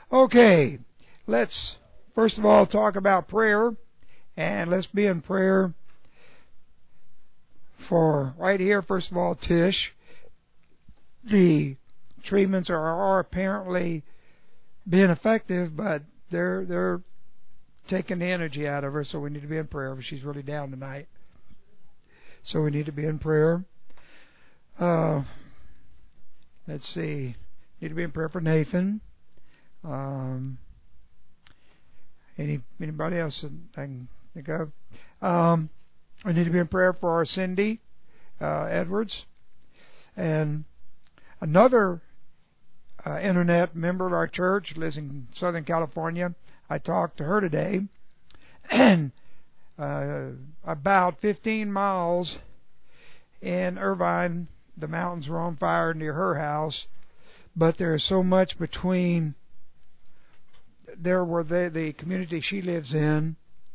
Okay, let's first of all talk about prayer, and let's be in prayer for right here. First of all, Tish, the treatments are apparently being effective, but they're taking the energy out of her, so we need to be in prayer. She's really down tonight, so we need to be in prayer. Let's see, need to be in prayer for Nathan. Anybody else I can think of? I need to be in prayer for our Cindy Edwards, and another internet member of our church lives in Southern California. I talked to her today, and about 15 miles in Irvine, the mountains were on fire near her house, but there is so much between there where the community she lives in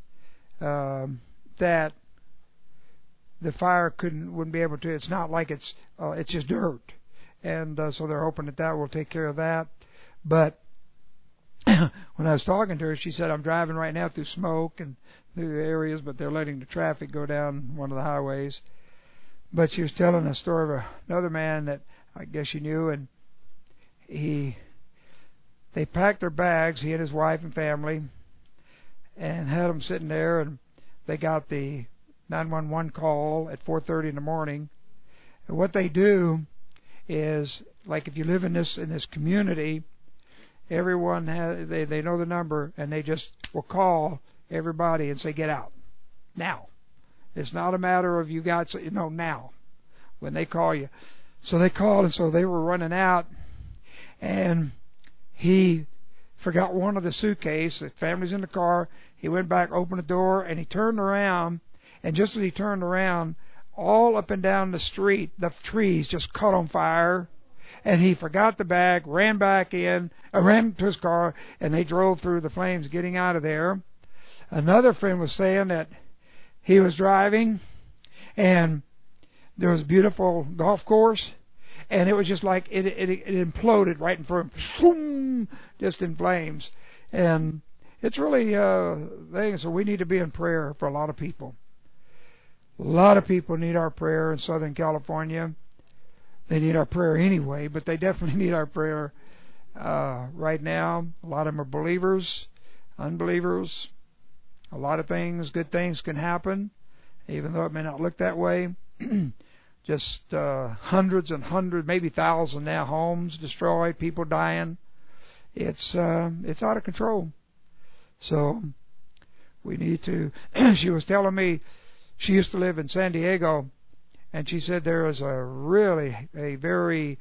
that the fire wouldn't be able to. It's not like it's just dirt, and so they're hoping that will take care of that. But when I was talking to her, she said, I'm driving right now through smoke and through the areas, but they're letting the traffic go down one of the highways. But she was telling a story of another man that I guess she knew, and they packed their bags, he and his wife and family, and had them sitting there, and they got the 911 call at 4:30 in the morning. And what they do is, like if you live in this community, everyone they know the number, and they just will call everybody and say, get out now. It's not a matter of you got now when they call you. So they called, and so they were running out, and he forgot one of the suitcase. The family's in the car. He went back, opened the door, and he turned around, and just as he turned around, all up and down the street, the trees just caught on fire. And he forgot the bag, ran back in, ran to his car, and they drove through the flames getting out of there. Another friend was saying that he was driving, and there was a beautiful golf course, and it was just like it imploded right in front of him, just in flames. And it's really thing. So we need to be in prayer for a lot of people. A lot of people need our prayer in Southern California. They need our prayer anyway, but they definitely need our prayer right now. A lot of them are believers, unbelievers. A lot of things, good things can happen, even though it may not look that way. Just hundreds and hundreds, maybe thousands now, homes destroyed, people dying. It's out of control. So we need to. She was telling me she used to live in San Diego, and she said there is a very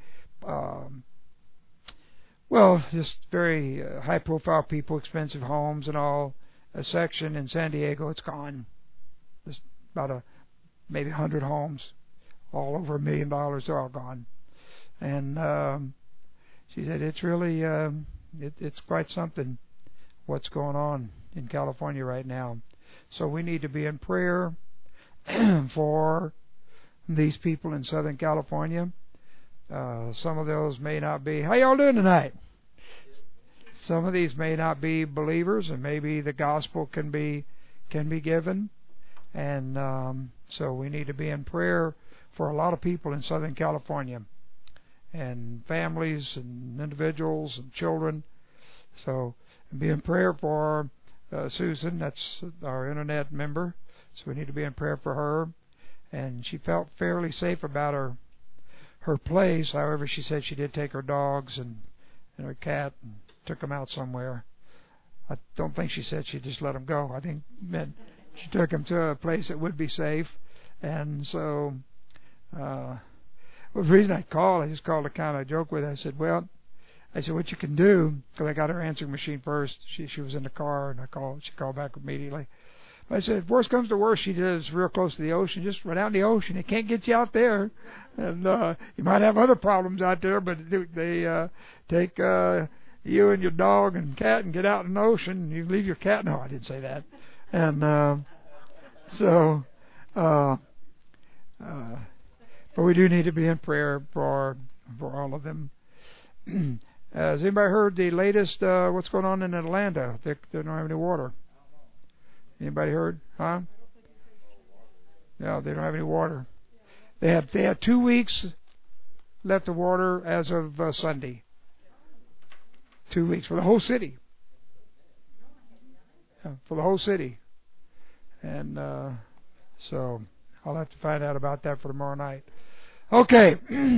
just very high-profile people, expensive homes and all. A section in San Diego, it's gone. There's about maybe 100 homes, all over $1 million. They're all gone. And she said it's really it's quite something what's going on in California right now. So we need to be in prayer for these people in Southern California. Some of those may not be. How y'all doing tonight? Some of these may not be believers, and maybe the gospel can be given. And so we need to be in prayer for a lot of people in Southern California, and families and individuals and children. So be in prayer for Susan. That's our internet member. So we need to be in prayer for her. And she felt fairly safe about her place. However, she said she did take her dogs and her cat and took them out somewhere. I don't think she said she just let them go. I think meant she took them to a place that would be safe. And so the reason I just called to kind of joke with her. I said, what you can do, because I got her answering machine first. She was in the car, and she called back immediately. I said, if worst comes to worst, she lives real close to the ocean. Just run out in the ocean. It can't get you out there. And you might have other problems out there, but they take you and your dog and cat and get out in the ocean. You leave your cat. No, I didn't say that. And but we do need to be in prayer for all of them. Has anybody heard the latest, what's going on in Atlanta? They don't have any water. Anybody heard? Huh? No, they don't have any water. They had 2 weeks left of water as of Sunday. 2 weeks for the whole city. Yeah, for the whole city. And so I'll have to find out about that for tomorrow night. Okay.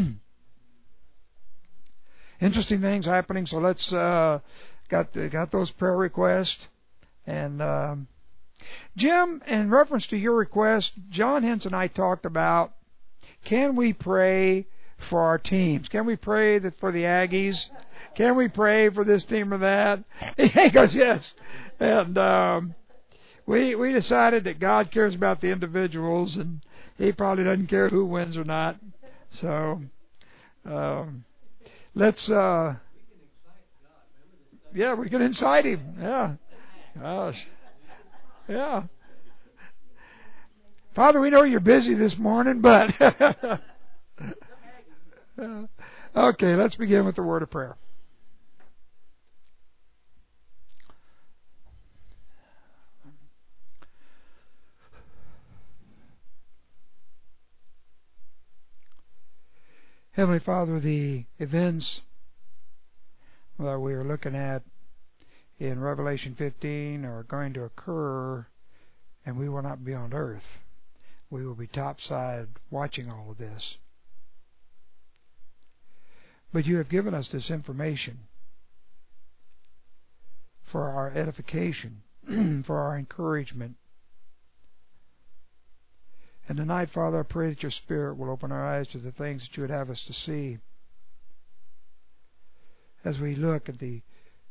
Interesting things happening. So let's got those prayer requests. And Jim, in reference to your request, John Hens and I talked about, can we pray for our teams? Can we pray for the Aggies? Can we pray for this team or that? He goes, yes. And we decided that God cares about the individuals, and He probably doesn't care who wins or not. So let's yeah, we can incite Him. Yeah. Gosh. Yeah. Father, we know you're busy this morning, but okay, let's begin with the word of prayer. Heavenly Father, the events that we are looking at in Revelation 15 are going to occur, and we will not be on earth. We will be topside watching all of this. But you have given us this information for our edification, for our encouragement. And tonight, Father, I pray that your Spirit will open our eyes to the things that you would have us to see as we look at the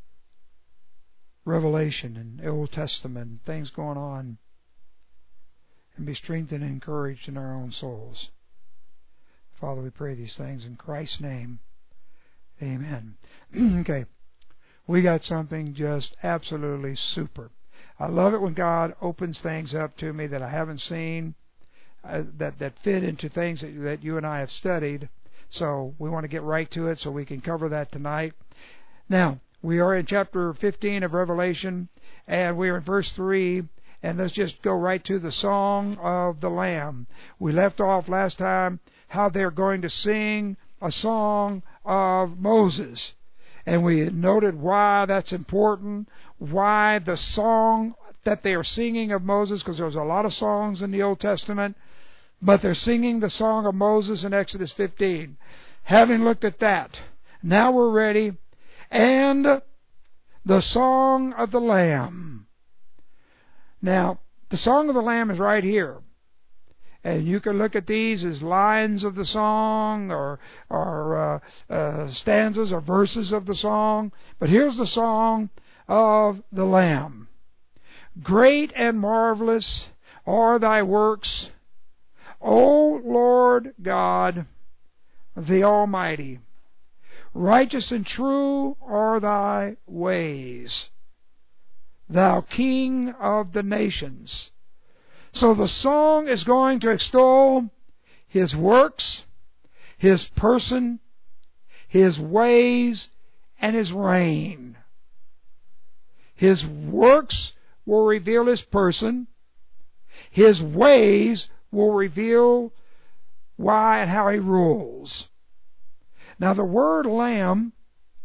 Revelation and the Old Testament, things going on, and be strengthened and encouraged in our own souls. Father, we pray these things in Christ's name. Amen. Okay, we got something just absolutely super. I love it when God opens things up to me that I haven't seen, that fit into things that you and I have studied. So we want to get right to it so we can cover that tonight. Now, we are in chapter 15 of Revelation, and we are in verse 3, and let's just go right to the Song of the Lamb. We left off last time how they're going to sing a song of Moses, and we noted why that's important, why the song that they are singing of Moses, because there's a lot of songs in the Old Testament, but they're singing the song of Moses in Exodus 15. Having looked at that, now we're ready. And the Song of the Lamb. Now, the Song of the Lamb is right here. And you can look at these as lines of the song or stanzas or verses of the song. But here's the Song of the Lamb. Great and marvelous are thy works, O Lord God, the Almighty. Righteous and true are thy ways, thou King of the nations. So the song is going to extol His works, His person, His ways, and His reign. His works will reveal His person. His ways will reveal why and how He rules. Now, the word lamb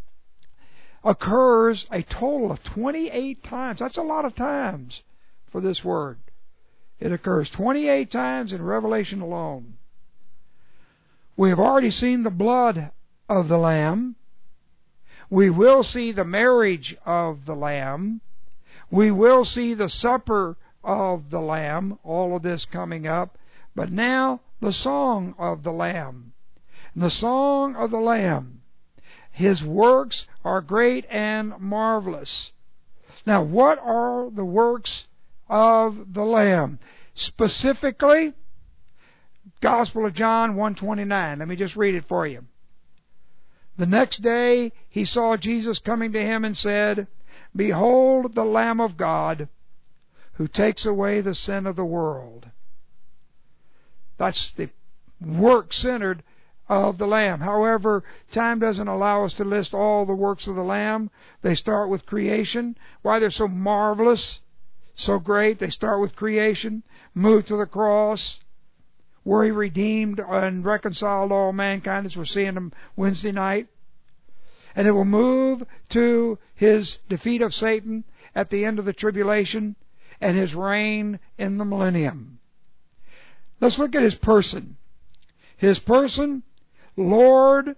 occurs a total of 28 times. That's a lot of times for this word. It occurs 28 times in Revelation alone. We have already seen the blood of the Lamb. We will see the marriage of the Lamb. We will see the supper of the Lamb, all of this coming up. But now, the song of the Lamb. The Song of the Lamb. His works are great and marvelous. Now, what are the works of the Lamb? Specifically, Gospel of John 1:29. Let me just read it for you. The next day he saw Jesus coming to him and said, Behold the Lamb of God, who takes away the sin of the world. That's the work-centered of the Lamb. However, time doesn't allow us to list all the works of the Lamb. They start with creation. Why they're so marvelous, so great, they start with creation, move to the cross, where He redeemed and reconciled all mankind, as we're seeing them Wednesday night. And it will move to His defeat of Satan at the end of the tribulation and His reign in the millennium. Let's look at His person. His person, Lord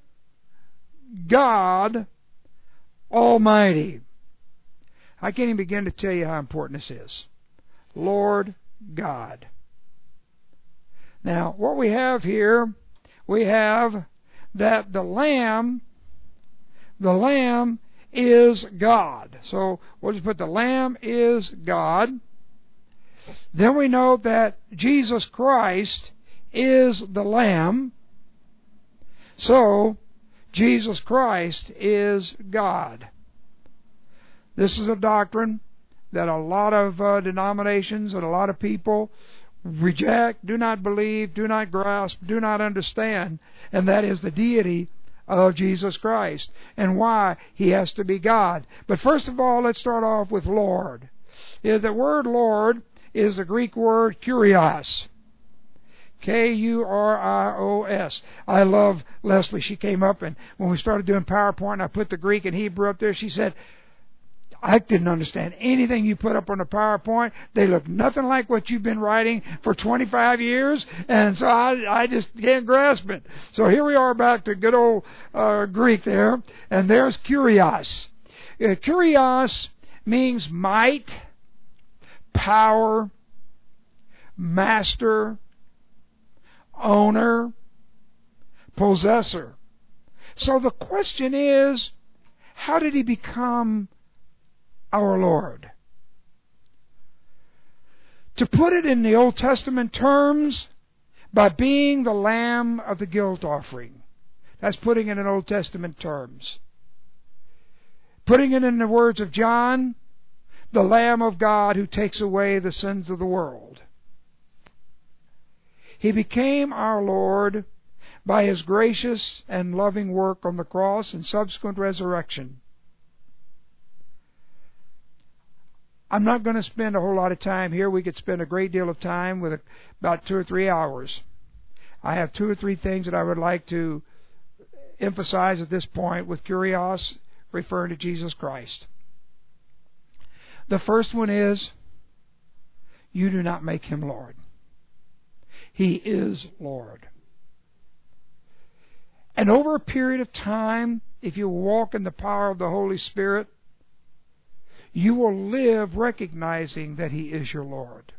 God Almighty. I can't even begin to tell you how important this is. Lord God. Now, what we have here, we have that the Lamb is God. So we'll just put the Lamb is God. Then we know that Jesus Christ is the Lamb. So Jesus Christ is God. This is a doctrine that a lot of denominations and a lot of people reject, do not believe, do not grasp, do not understand, and that is the deity of Jesus Christ and why He has to be God. But first of all, let's start off with Lord. The word Lord is the Greek word kurios. K-U-R-I-O-S. I love Leslie. She came up, and when we started doing PowerPoint and I put the Greek and Hebrew up there, she said, I didn't understand anything you put up on the PowerPoint. They look nothing like what you've been writing for 25 years, and so I just can't grasp it. So here we are back to good old Greek there, and there's kurios. Kurios means might, power, master, owner, possessor. So the question is, how did He become our Lord? To put it in the Old Testament terms, by being the Lamb of the guilt offering. That's putting it in Old Testament terms. Putting it in the words of John, the Lamb of God who takes away the sins of the world. He became our Lord by His gracious and loving work on the cross and subsequent resurrection. I'm not going to spend a whole lot of time here. We could spend a great deal of time with about 2 or 3 hours. I have 2 or 3 things that I would like to emphasize at this point with kurios, referring to Jesus Christ. The first one is, you do not make Him Lord. He is Lord. And over a period of time, if you walk in the power of the Holy Spirit, you will live recognizing that He is your Lord.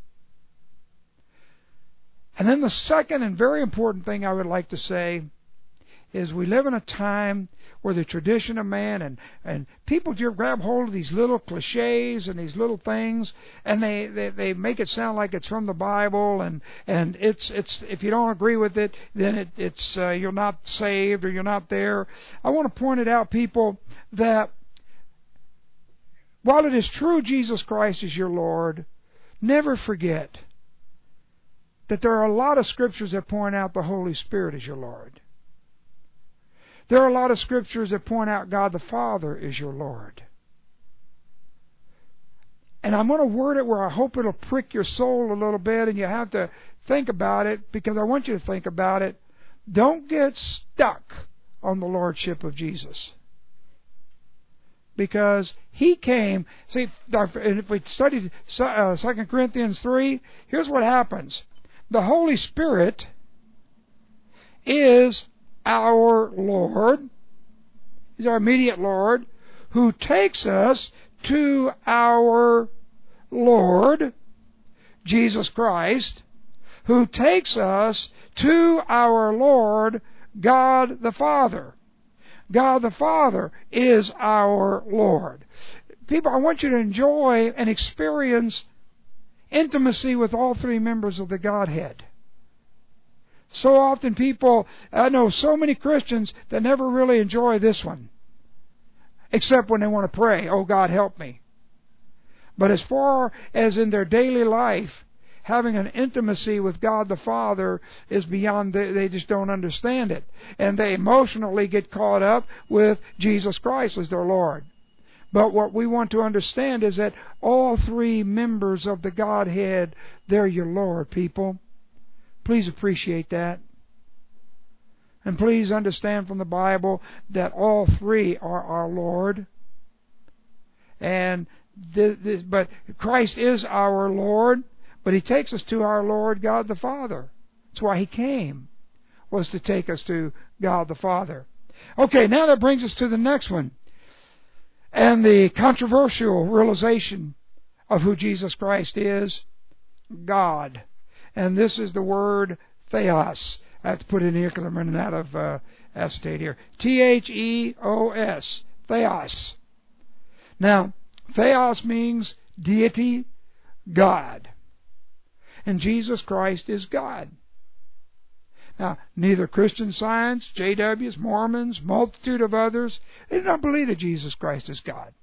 And then the second and very important thing I would like to say is we live in a time where the tradition of man and people just grab hold of these little cliches and these little things, and they make it sound like it's from the Bible, and it's if you don't agree with it, then it's you're not saved or you're not there. I want to point it out, people, that while it is true Jesus Christ is your Lord, never forget that there are a lot of scriptures that point out the Holy Spirit is your Lord. There are a lot of scriptures that point out God the Father is your Lord. And I'm going to word it where I hope it'll prick your soul a little bit, and you have to think about it, because I want you to think about it. Don't get stuck on the Lordship of Jesus. Because He came, see, if we studied 2 Corinthians 3, here's what happens. The Holy Spirit is our Lord. He's our immediate Lord, who takes us to our Lord, Jesus Christ, who takes us to our Lord, God the Father. God the Father is our Lord. People, I want you to enjoy and experience intimacy with all 3 members of the Godhead. So often people, I know so many Christians that never really enjoy this one, except when they want to pray, oh God, help me. But as far as in their daily life, having an intimacy with God the Father is beyond, they just don't understand it. And they emotionally get caught up with Jesus Christ as their Lord. But what we want to understand is that all three members of the Godhead, they're your Lord, people. Please appreciate that. And please understand from the Bible that all three are our Lord. And but Christ is our Lord, but He takes us to our Lord God the Father. That's why He came, was to take us to God the Father. Okay, now that brings us to the next one. And the controversial realization of who Jesus Christ is, God. And this is the word theos. I have to put it in here because I'm running out of acetate here. Theos. Theos. Now, theos means deity, God. And Jesus Christ is God. Now, neither Christian Science, JWs, Mormons, multitude of others, they do not believe that Jesus Christ is God.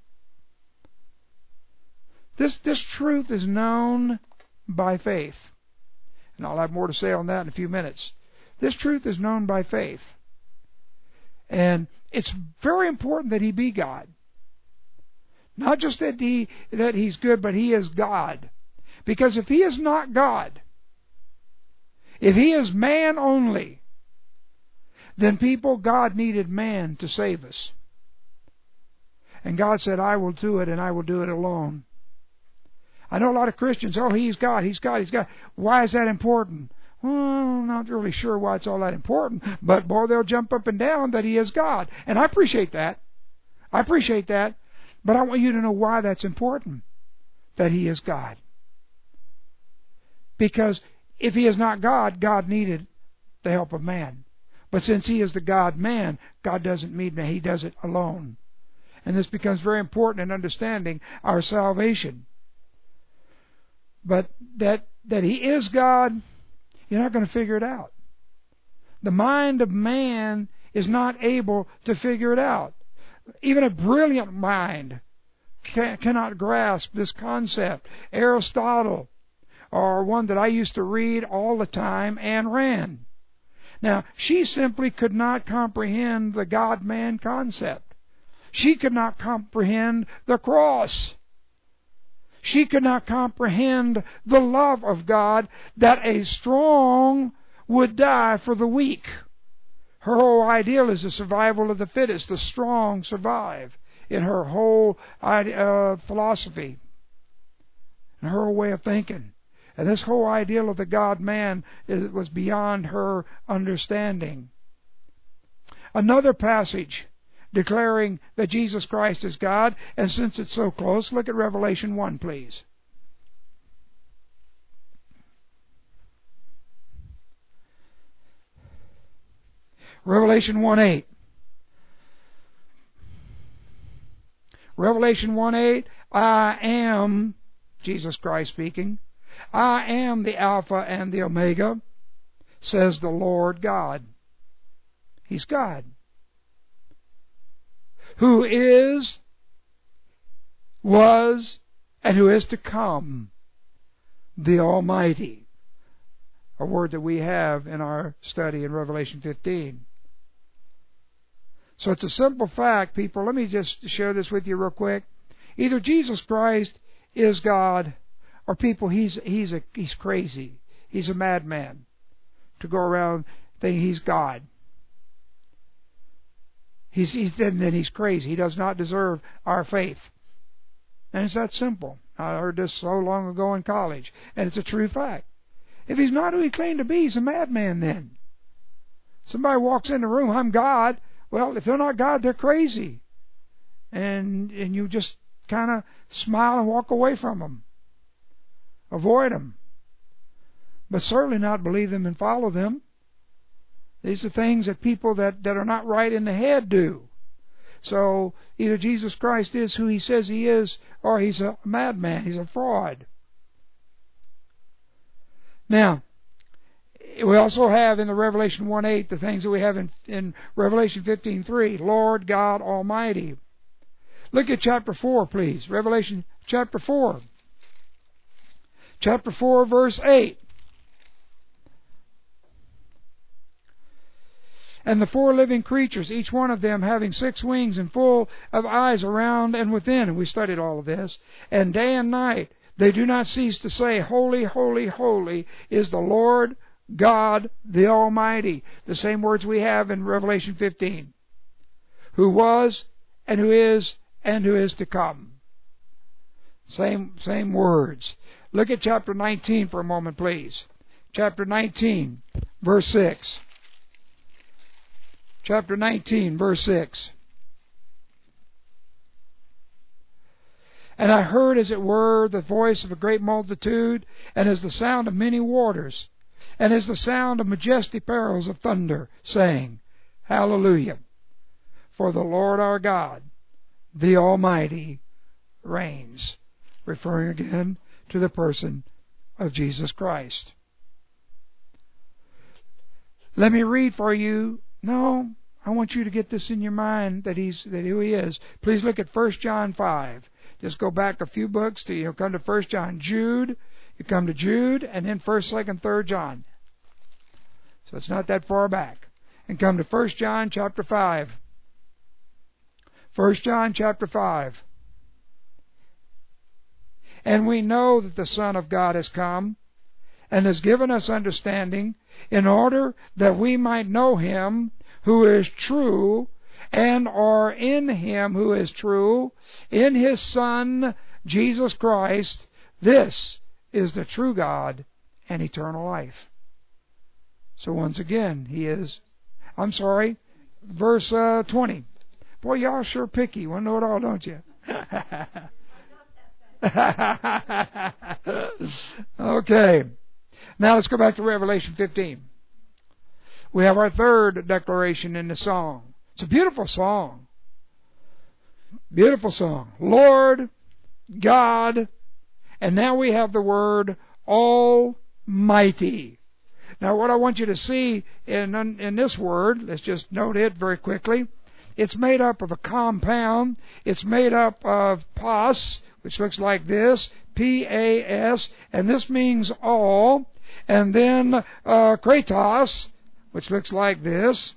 This truth is known by faith. And I'll have more to say on that in a few minutes. This truth is known by faith. And it's very important that He be God. Not just that He's good, but He is God. Because if He is not God, if He is man only, then God needed man to save us. And God said, I will do it, and I will do it alone. I know a lot of Christians, He's God, He's God, He's God. Why is that important? Well, I'm not really sure why it's all that important, but boy, they'll jump up and down that He is God. And I appreciate that. But I want you to know why that's important, that He is God. Because if He is not God, God needed the help of man. But since He is the God-man, God doesn't need man. He does it alone. And this becomes very important in understanding our salvation. But that He is God, you're not going to figure it out. The mind of man is not able to figure it out. Even a brilliant mind cannot grasp this concept. Aristotle, or one that I used to read all the time, Ayn Rand. Now, she simply could not comprehend the God-man concept. She could not comprehend the cross. She could not comprehend the love of God, that a strong would die for the weak. Her whole ideal is the survival of the fittest. The strong survive, in her whole philosophy and her whole way of thinking. And this whole ideal of the God-man was beyond her understanding. Another passage declaring that Jesus Christ is God, and since it's so close, look at Revelation 1, please. Revelation 1:8. Revelation 1:8, I am, Jesus Christ speaking, I am the Alpha and the Omega, says the Lord God. He's God. Who is, was, and who is to come, the Almighty. A word that we have in our study in Revelation 15. So it's a simple fact, people. Let me just share this with you real quick. Either Jesus Christ is God, or people, he's crazy. He's a madman to go around thinking He's God. Then he's crazy. He does not deserve our faith. And it's that simple. I heard this so long ago in college, and it's a true fact. If He's not who He claimed to be, He's a madman then. Somebody walks in the room, I'm God. Well, if they're not God, they're crazy. And you just kind of smile and walk away from them. Avoid them. But certainly not believe them and follow them. These are things that people that are not right in the head do. So either Jesus Christ is who He says He is, or He's a madman. He's a fraud. Now, we also have in the Revelation 1:8 the things that we have in Revelation 15:3, Lord God Almighty. Look at chapter 4, please. Revelation chapter 4. Chapter 4, verse 8. And the four living creatures, each one of them having 6 wings and full of eyes around and within. And we studied all of this. And day and night they do not cease to say, Holy, holy, holy is the Lord God the Almighty. The same words we have in Revelation 15. Who was and who is to come. Same words. Look at chapter 19 for a moment, please. Chapter 19, verse 6. Chapter 19, verse 6. And I heard, as it were, the voice of a great multitude, and as the sound of many waters, and as the sound of majestic peals of thunder, saying, Hallelujah! For the Lord our God, the Almighty, reigns. Referring again to the person of Jesus Christ. Let me read for you. No, I want you to get this in your mind that who He is. Please look at 1 John 5. Just go back a few books to you'll come to 1 John. Jude, you come to Jude, and then 1st, 2nd, 3rd John. So it's not that far back. And come to 1 John chapter 5. 1 John chapter 5. And we know that the Son of God has come and has given us understanding in order that we might know Him who is true and are in Him who is true, in His Son, Jesus Christ. This is the true God and eternal life. So once again, He is, verse 20. Boy, y'all sure picky. You want to know it all, don't you? Okay. Now let's go back to Revelation 15. We have our third declaration in the song. It's a beautiful song. Beautiful song. Lord God. And now we have the word Almighty. Now what I want you to see in this word, let's just note it very quickly. It's made up of a compound. It's made up of pas, which looks like this, P-A-S, and this means all. And then kratos, which looks like this,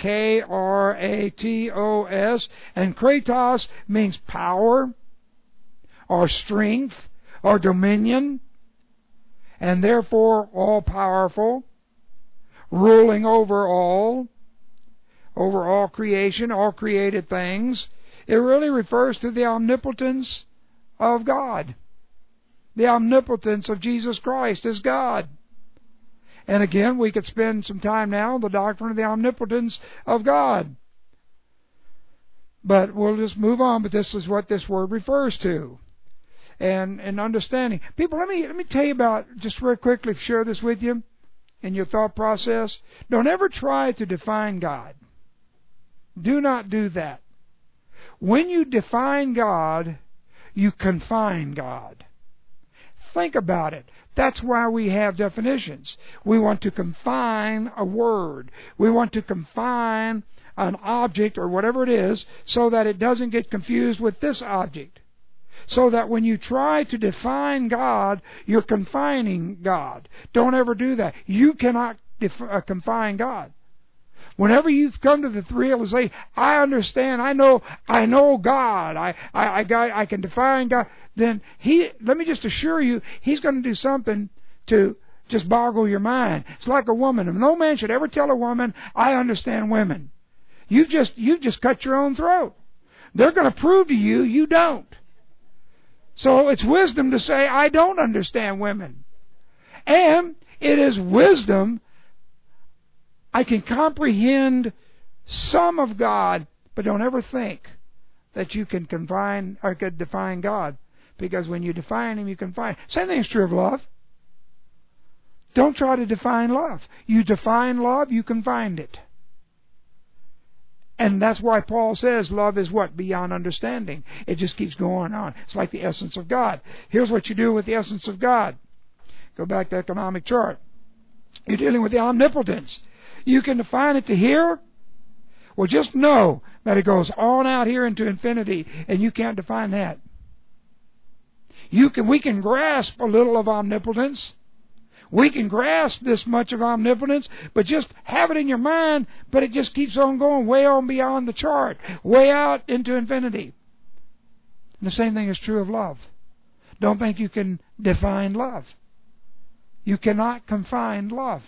K-R-A-T-O-S. And kratos means power, or strength, or dominion, and therefore all-powerful, ruling over all creation, all created things. It really refers to the omnipotence of God. The omnipotence of Jesus Christ as God. And again, we could spend some time now on the doctrine of the omnipotence of God. But we'll just move on, but this is what this word refers to. And understanding. People, let me tell you about, just very quickly, share this with you in your thought process. Don't ever try to define God. Do not do that. When you define God, you confine God. Think about it. That's why we have definitions. We want to confine a word. We want to confine an object or whatever it is so that it doesn't get confused with this object. So that when you try to define God, you're confining God. Don't ever do that. You cannot confine God. Whenever you've come to the realization, I understand, I know God, I can define God, then let me just assure you, He's going to do something to just boggle your mind. It's like a woman. No man should ever tell a woman, I understand women. You've just cut your own throat. They're going to prove to you, you don't. So it's wisdom to say, I don't understand women. And it is wisdom, I can comprehend some of God, but don't ever think that you can confine or could define God. Because when you define Him, you confine. Same thing is true of love. Don't try to define love. You define love, you confine it. And that's why Paul says love is what? Beyond understanding. It just keeps going on. It's like the essence of God. Here's what you do with the essence of God. Go back to the economic chart. You're dealing with the omnipotence. You can define it to here. Well, just know that it goes on out here into infinity, and you can't define that. We can grasp a little of omnipotence. We can grasp this much of omnipotence, but just have it in your mind, but it just keeps on going way on beyond the chart, way out into infinity. And the same thing is true of love. Don't think you can define love. You cannot confine love.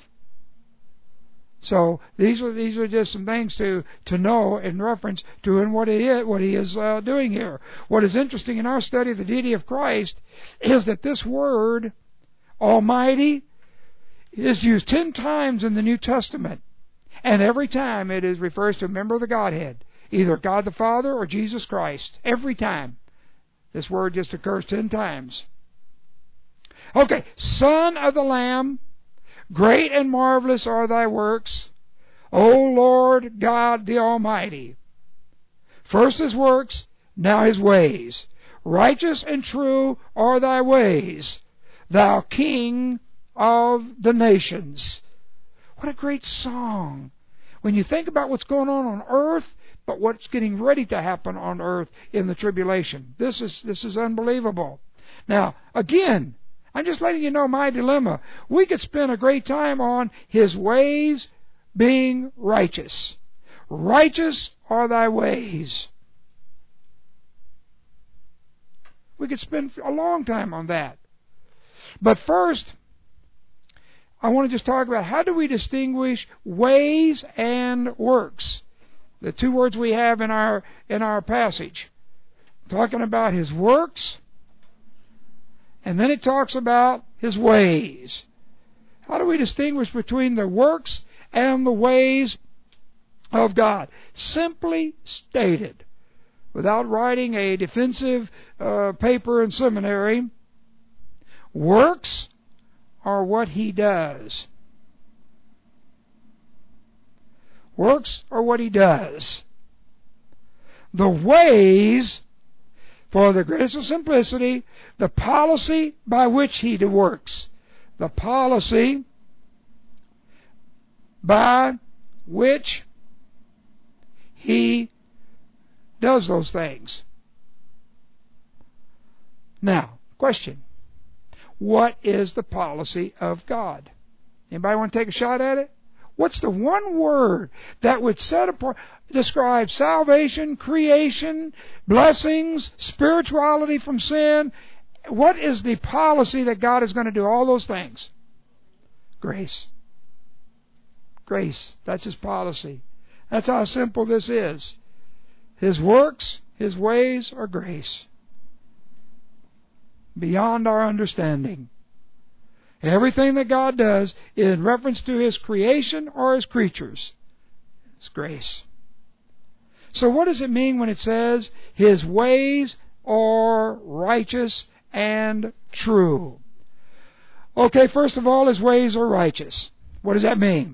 So these are just some things to know in reference to what he is doing here. What is interesting in our study of the deity of Christ is that this word, Almighty, is used 10 times in the New Testament. And every time it refers to a member of the Godhead, either God the Father or Jesus Christ. Every time. This word just occurs 10 times. Okay, Son of the Lamb, great and marvelous are thy works, O Lord God the Almighty. First his works, now his ways. Righteous and true are thy ways, thou King of the nations. What a great song. When you think about what's going on earth, but what's getting ready to happen on earth in the tribulation. This is unbelievable. Now, again, I'm just letting you know my dilemma. We could spend a great time on his ways being righteous. Righteous are thy ways. We could spend a long time on that. But first, I want to just talk about how do we distinguish ways and works. The two words we have in our passage. Talking about his works, and then it talks about his ways. How do we distinguish between the works and the ways of God? Simply stated, without writing a defensive paper in seminary, works are what he does. Works are what he does. The ways, for the greatest of simplicity, the policy by which he works. The policy by which he does those things. Now, question. What is the policy of God? Anybody want to take a shot at it? What's the one word that would set apart, describe salvation, creation, blessings, spirituality from sin? What is the policy that God is going to do all those things? Grace. Grace. That's his policy. That's how simple this is. His works, his ways are grace. Beyond our understanding. Everything that God does in reference to his creation or his creatures, it's grace. So what does it mean when it says his ways are righteous and true? Okay, first of all, his ways are righteous. What does that mean?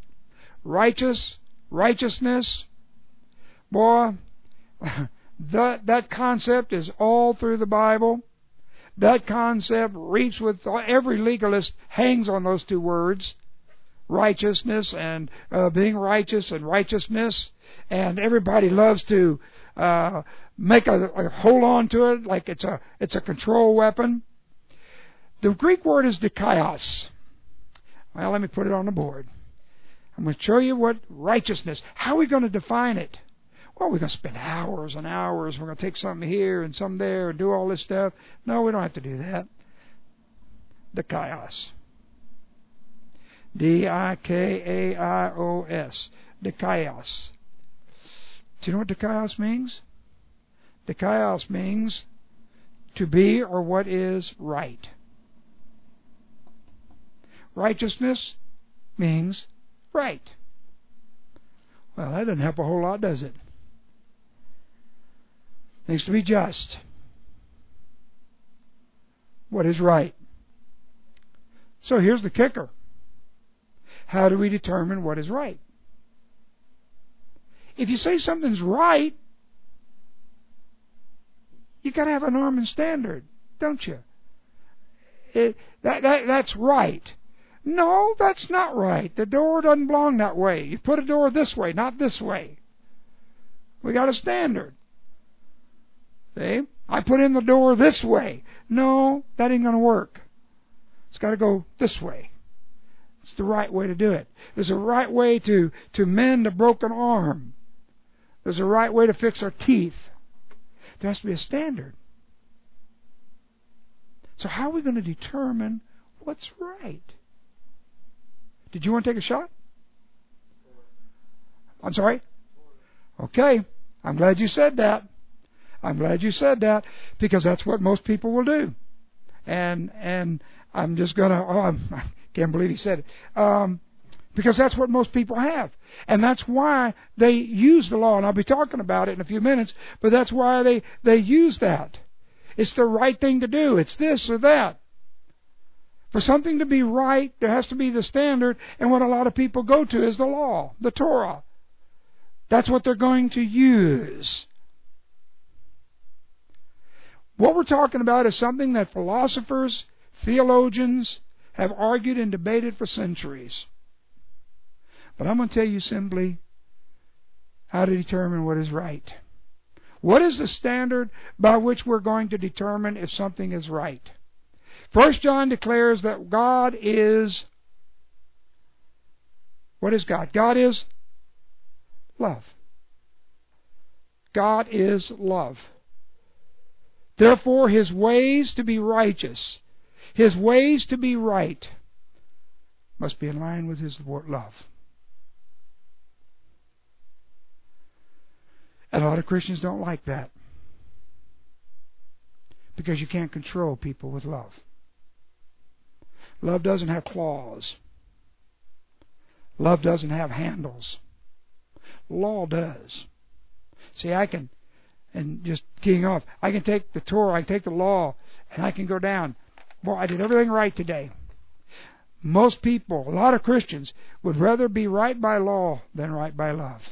Righteousness, boy, that concept is all through the Bible. That concept reaps with every legalist hangs on those two words, righteousness and being righteous and righteousness, and everybody loves to make a hold on to it like it's a control weapon. The Greek word is dikaios. Well, let me put it on the board. I'm going to show you what righteousness. How are we going to define it? Well, we're going to spend hours and hours. We're going to take something here and some there and do all this stuff. No, we don't have to do that. Dikaios. D-I-K-A-I-O-S. Dikaios. Do you know what dikaios means? Dikaios means to be or what is right. Righteousness means right. Well, that doesn't help a whole lot, does it? Needs to be just. What is right? So here's the kicker. How do we determine what is right? If you say something's right, you got to have a norm and standard, don't you? That's right. No, that's not right. The door doesn't belong that way. You put a door this way, not this way. We got a standard. See? I put in the door this way. No, that ain't going to work. It's got to go this way. It's the right way to do it. There's a right way to mend a broken arm. There's a right way to fix our teeth. There has to be a standard. So how are we going to determine what's right? Did you want to take a shot? I'm sorry? Okay. I'm glad you said that. I'm glad you said that, because that's what most people will do. And I'm just going to... I can't believe he said it. Because that's what most people have. And that's why they use the law. And I'll be talking about it in a few minutes. But that's why they use that. It's the right thing to do. It's this or that. For something to be right, there has to be the standard. And what a lot of people go to is the law, the Torah. That's what they're going to use. What we're talking about is something that philosophers, theologians have argued and debated for centuries. But I'm going to tell you simply how to determine what is right. What is the standard by which we're going to determine if something is right? 1 John declares that God is... What is God? God is love. God is love. Therefore, His ways to be righteous, His ways to be right, must be in line with His love. And a lot of Christians don't like that, because you can't control people with love. Love doesn't have claws. Love doesn't have handles. Law does. See, I can, and just keying off, I can take the Torah, I can take the law, and I can go down. Boy, I did everything right today. Most people, a lot of Christians, would rather be right by law than right by love.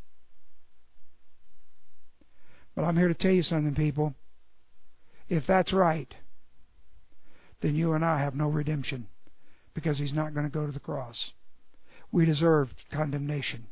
But I'm here to tell you something, people. If that's right, then you and I have no redemption, because He's not going to go to the cross. We deserve condemnation.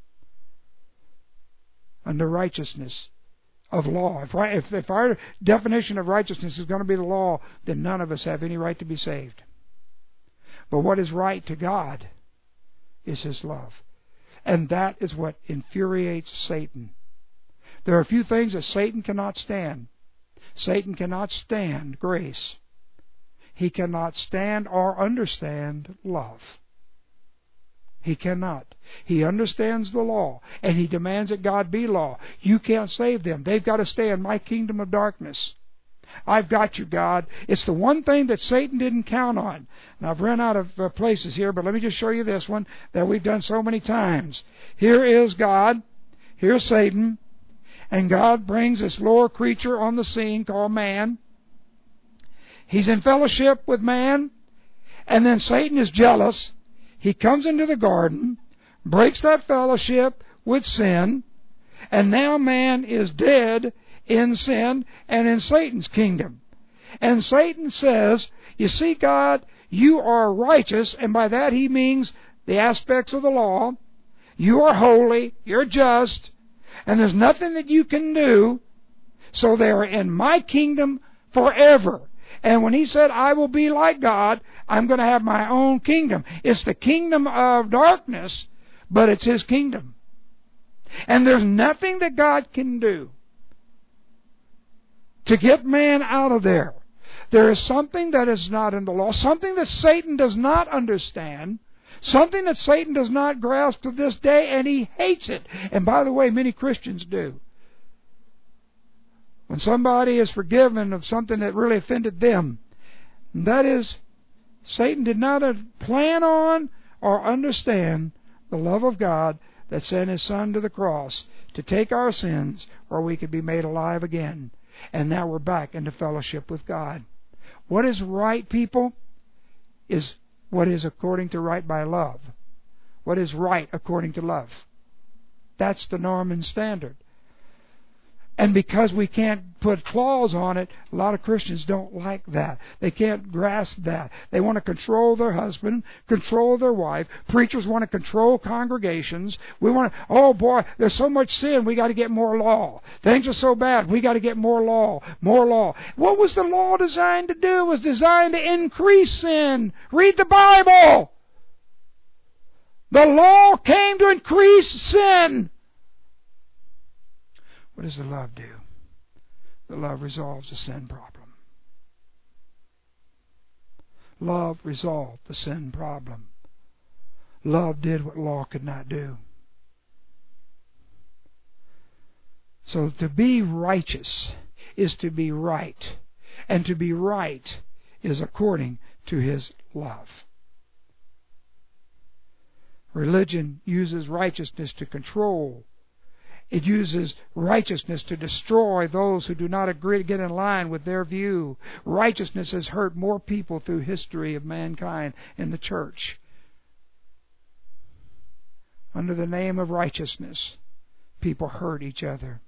Under righteousness of law. If our definition of righteousness is going to be the law, then none of us have any right to be saved. But what is right to God is His love. And that is what infuriates Satan. There are a few things that Satan cannot stand. Satan cannot stand grace. He cannot stand or understand love. He cannot. He understands the law, and he demands that God be law. You can't save them. They've got to stay in my kingdom of darkness. I've got you, God. It's the one thing that Satan didn't count on. Now, I've run out of places here, but let me just show you this one that we've done so many times. Here is God. Here's Satan. And God brings this lower creature on the scene called man. He's in fellowship with man. And then Satan is jealous. He comes into the garden, breaks that fellowship with sin, and now man is dead in sin and in Satan's kingdom. And Satan says, you see, God, you are righteous, and by that he means the aspects of the law. You are holy, you're just, and there's nothing that you can do, so they are in my kingdom forever. And when he said, I will be like God, I'm going to have my own kingdom. It's the kingdom of darkness, but it's His kingdom. And there's nothing that God can do to get man out of there. There is something that is not in the law, something that Satan does not understand, something that Satan does not grasp to this day, and he hates it. And by the way, many Christians do. When somebody is forgiven of something that really offended them, that is, Satan did not plan on or understand the love of God that sent His Son to the cross to take our sins where we could be made alive again. And now we're back into fellowship with God. What is right, people, is what is according to right by love. What is right according to love. That's the norm and standard. And because we can't put claws on it, a lot of Christians don't like that. They can't grasp that. They want to control their husband, control their wife. Preachers want to control congregations. We want to, oh boy, there's so much sin, we got to get more law. Things are so bad, we got to get more law, more law. What was the law designed to do? It was designed to increase sin. Read the Bible. The law came to increase sin. What does the love do? The love resolves the sin problem. Love resolved the sin problem. Love did what law could not do. So to be righteous is to be right. And to be right is according to His love. Religion uses righteousness to control. It uses righteousness to destroy those who do not agree, get in line with their view. Righteousness has hurt more people through history of mankind in the church. Under the name of righteousness, people hurt each other.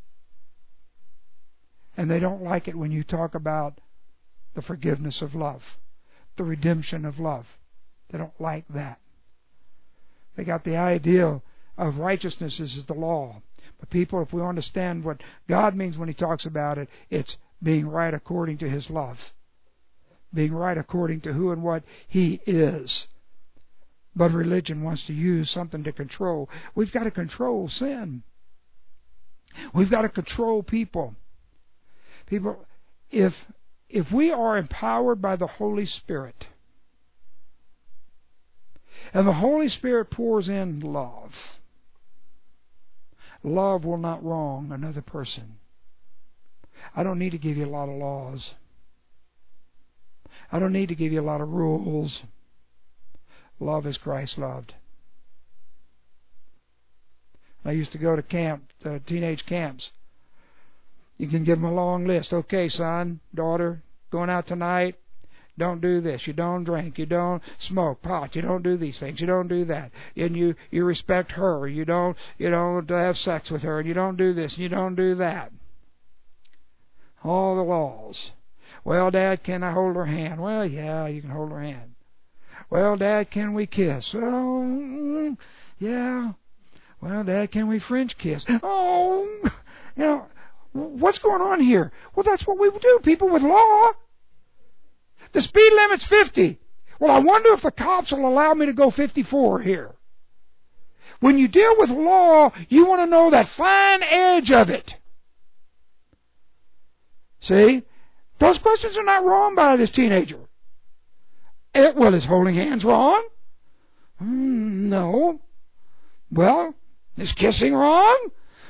And they don't like it when you talk about the forgiveness of love, the redemption of love. They don't like that. They got the idea of righteousness as the law. But people, if we understand what God means when He talks about it, it's being right according to His love. Being right according to who and what He is. But religion wants to use something to control. We've got to control sin. We've got to control people. People, if we are empowered by the Holy Spirit, and the Holy Spirit pours in love, love will not wrong another person. I don't need to give you a lot of laws. I don't need to give you a lot of rules. Love as Christ loved. I used to go to teenage camps. You can give them a long list. Okay, son, daughter, going out tonight. Don't do this. You don't drink. You don't smoke pot. You don't do these things. You don't do that. And you respect her. You don't have sex with her. And you don't do this. And you don't do that. All the laws. Well, Dad, can I hold her hand? Well, yeah, you can hold her hand. Well, Dad, can we kiss? Oh, yeah. Well, Dad, can we French kiss? Oh, what's going on here? Well, that's what we do, people with law. The speed limit's 50. Well, I wonder if the cops will allow me to go 54 here. When you deal with law, you want to know that fine edge of it. See? Those questions are not wrong by this teenager. Well, is holding hands wrong? No. Well, is kissing wrong?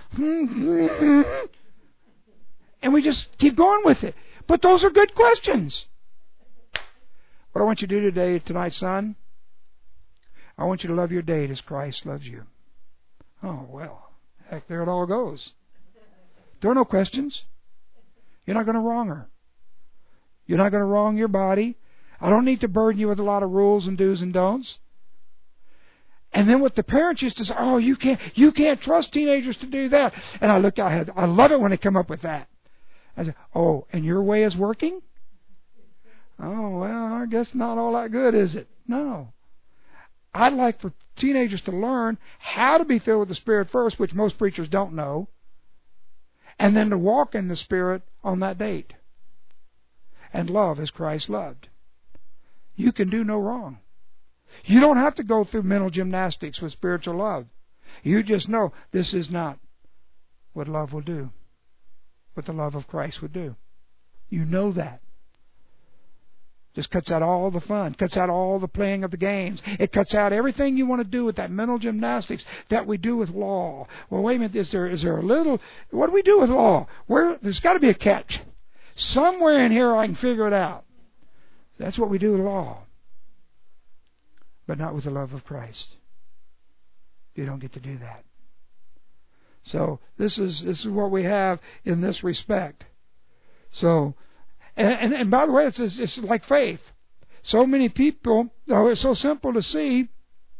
And we just keep going with it. But those are good questions. What I want you to do tonight, son, I want you to love your date as Christ loves you. Oh, well, heck, there it all goes. There are no questions. You're not going to wrong her. You're not going to wrong your body. I don't need to burden you with a lot of rules and do's and don'ts. And then what the parents used to say, oh, you can't trust teenagers to do that. And I love it when they come up with that. I said, oh, and your way is working? Oh, well, I guess not all that good, is it? No. I'd like for teenagers to learn how to be filled with the Spirit first, which most preachers don't know, and then to walk in the Spirit on that date. And love as Christ loved. You can do no wrong. You don't have to go through mental gymnastics with spiritual love. You just know this is not what love will do, what the love of Christ would do. You know that. Just cuts out all the fun, cuts out all the playing of the games. It cuts out everything you want to do with that mental gymnastics that we do with law. Well, wait a minute, is there a little, what do we do with law? There's got to be a catch. Somewhere in here I can figure it out. That's what we do with law. But not with the love of Christ. You don't get to do that. So this is what we have in this respect. So, and by the way, it's like faith. So many people, it's so simple to see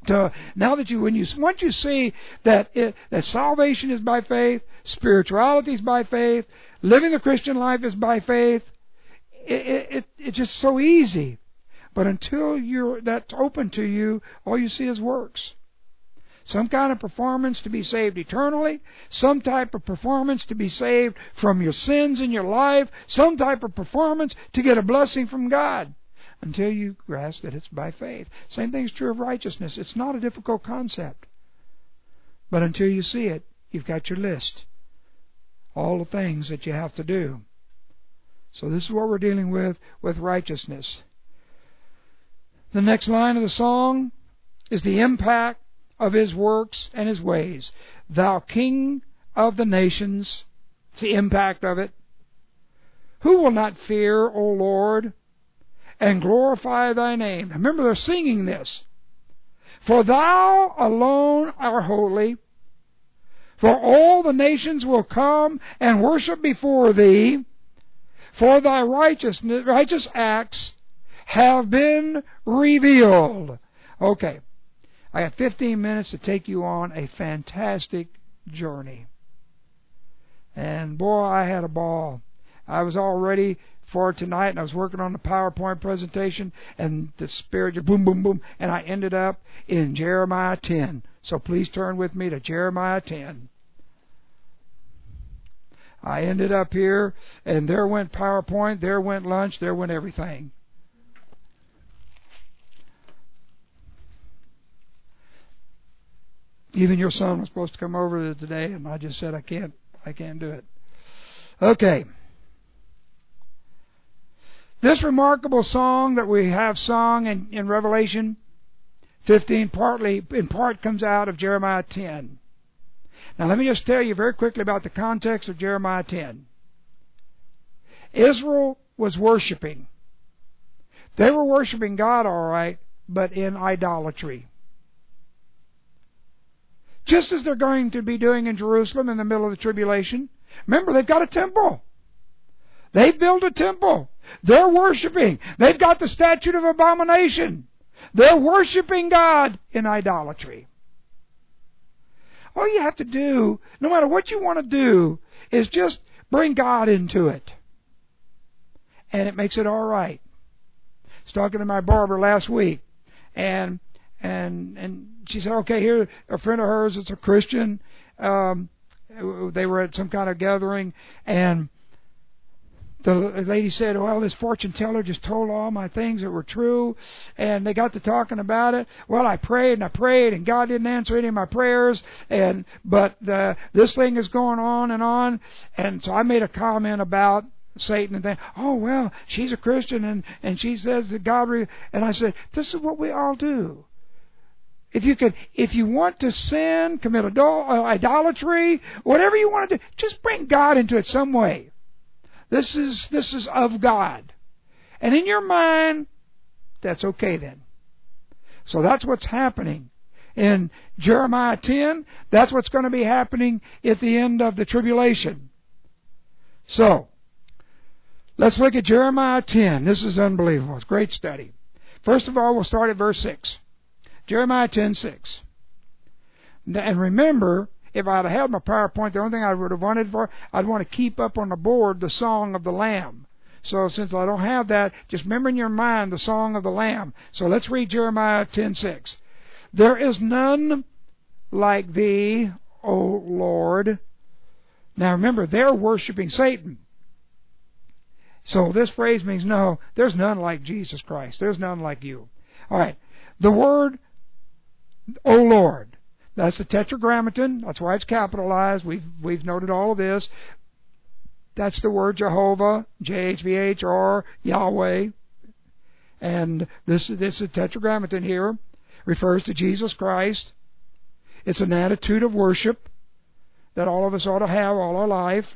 Once you see that that salvation is by faith, spirituality is by faith, living the Christian life is by faith, it's just so easy. But until that's open to you, all you see is works. Some kind of performance to be saved eternally, some type of performance to be saved from your sins in your life, some type of performance to get a blessing from God. Until you grasp that it's by faith. Same thing is true of righteousness. It's not a difficult concept. But until you see it, you've got your list. All the things that you have to do. So this is what we're dealing with righteousness. The next line of the song is the impact of His works and His ways. Thou King of the nations. It's the impact of it. Who will not fear, O Lord, and glorify Thy name? Remember, they're singing this. For Thou alone art holy, for all the nations will come and worship before Thee, for Thy righteous acts have been revealed. Okay, I got 15 minutes to take you on a fantastic journey. And boy, I had a ball. I was all ready for tonight, and I was working on the PowerPoint presentation, and the Spirit just boom, boom, boom, and I ended up in Jeremiah 10. So please turn with me to Jeremiah 10. I ended up here, and there went PowerPoint, there went lunch, there went everything. Even your son was supposed to come over today, and I just said I can't do it. Okay. This remarkable song that we have sung in Revelation 15 in part comes out of Jeremiah 10. Now let me just tell you very quickly about the context of Jeremiah 10. Israel was worshiping. They were worshiping God all right, but in idolatry. Just as they're going to be doing in Jerusalem in the middle of the tribulation. Remember, they've got a temple. They've built a temple. They're worshiping. They've got the statute of abomination. They're worshiping God in idolatry. All you have to do, no matter what you want to do, is just bring God into it. And it makes it all right. I was talking to my barber last week, and she said, okay, here, a friend of hers, it's a Christian. They were at some kind of gathering, and the lady said, well, this fortune teller just told all my things that were true, and they got to talking about it. Well, I prayed, and God didn't answer any of my prayers, but this thing is going on, and so I made a comment about Satan, and then, oh, well, she's a Christian, and she says that God, and I said, this is what we all do. If you want to sin, commit idolatry, whatever you want to do, just bring God into it some way. This is of God. And in your mind, that's okay then. So that's what's happening in Jeremiah 10. That's what's going to be happening at the end of the tribulation. So, let's look at Jeremiah 10. This is unbelievable. It's a great study. First of all, we'll start at verse 6. Jeremiah 10:6. And remember, if I'd have had my PowerPoint, the only thing I would have wanted I'd want to keep up on the board the Song of the Lamb. So since I don't have that, just remember in your mind the Song of the Lamb. So let's read Jeremiah 10:6. There is none like Thee, O Lord. Now remember, they're worshiping Satan. So this phrase means, no, there's none like Jesus Christ. There's none like you. All right. The word, O Lord, that's the Tetragrammaton. That's why it's capitalized. We've noted all of this. That's the word Jehovah, JHVH, Yahweh. And this is Tetragrammaton here. Refers to Jesus Christ. It's an attitude of worship that all of us ought to have all our life.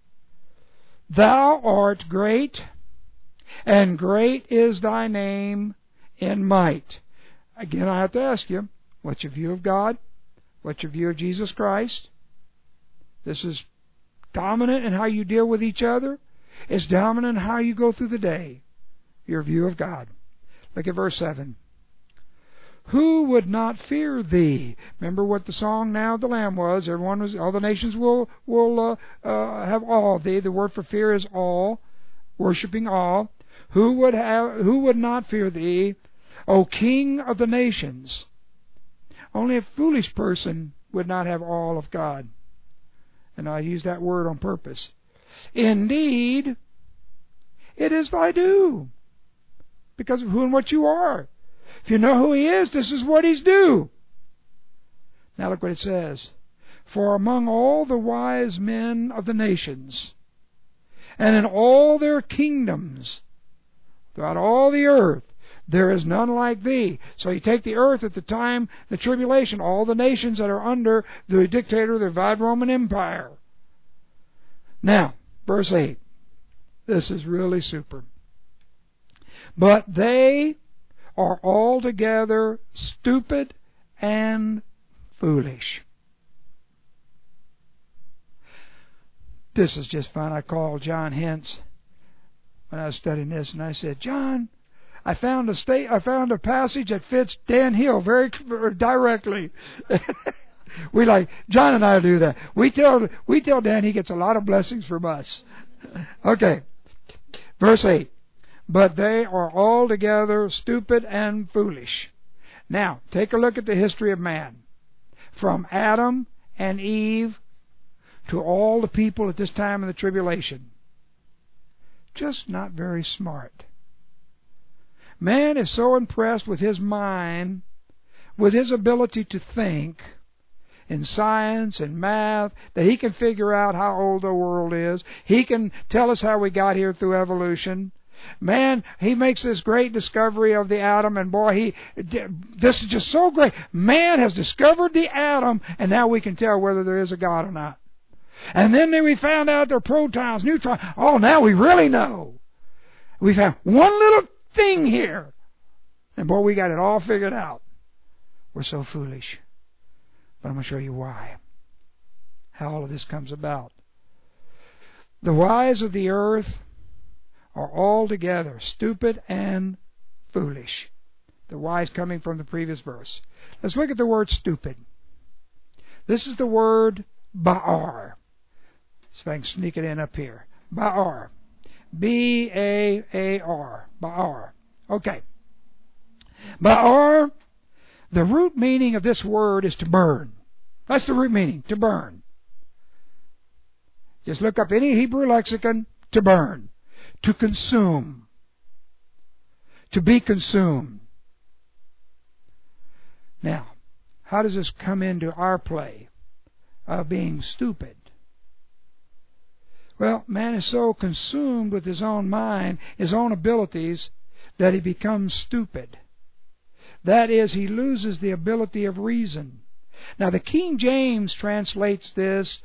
Thou art great, and great is Thy name in might. Again, I have to ask you, what's your view of God? What's your view of Jesus Christ? This is dominant in how you deal with each other. It's dominant in how you go through the day. Your view of God. Look at verse 7. Who would not fear thee? Remember what the song Now of the Lamb was. All the nations will have awe of thee. The word for fear is awe, worshiping awe. Who would not fear thee, O King of the nations? Only a foolish person would not have awe of God. And I use that word on purpose. Indeed, it is thy due, because of who and what you are. If you know who He is, this is what He's due. Now look what it says. For among all the wise men of the nations, and in all their kingdoms, throughout all the earth, there is none like thee. So you take the earth at the time, the tribulation, all the nations that are under the dictator of the divided Roman Empire. Now, verse 8. This is really super. But they are altogether stupid and foolish. This is just fun. I called John Hintz when I was studying this, and I said, John, I found a passage that fits Dan Hill very directly. John and I do that. We tell Dan he gets a lot of blessings from us. Okay. Verse 8. But they are altogether stupid and foolish. Now, take a look at the history of man. From Adam and Eve to all the people at this time of the tribulation. Just not very smart. Man is so impressed with his mind, with his ability to think in science and math, that he can figure out how old the world is. He can tell us how we got here through evolution. Man, he makes this great discovery of the atom, and boy, this is just so great. Man has discovered the atom, and now we can tell whether there is a God or not. And then we found out there are protons, neutrons. Oh, now we really know. We found one little thing here. And boy, we got it all figured out. We're so foolish. But I'm going to show you why. How all of this comes about. The wise of the earth are altogether stupid and foolish. The wise coming from the previous verse. Let's look at the word stupid. This is the word ba'ar. So if I can sneak it in up here. Ba'ar. B-A-A-R. Ba'ar. Okay. Ba'ar, the root meaning of this word is to burn. That's the root meaning, to burn. Just look up any Hebrew lexicon, to burn. To consume. To be consumed. Now, how does this come into our play of being stupid? Well, man is so consumed with his own mind, his own abilities, that he becomes stupid. That is, he loses the ability of reason. Now, the King James translates this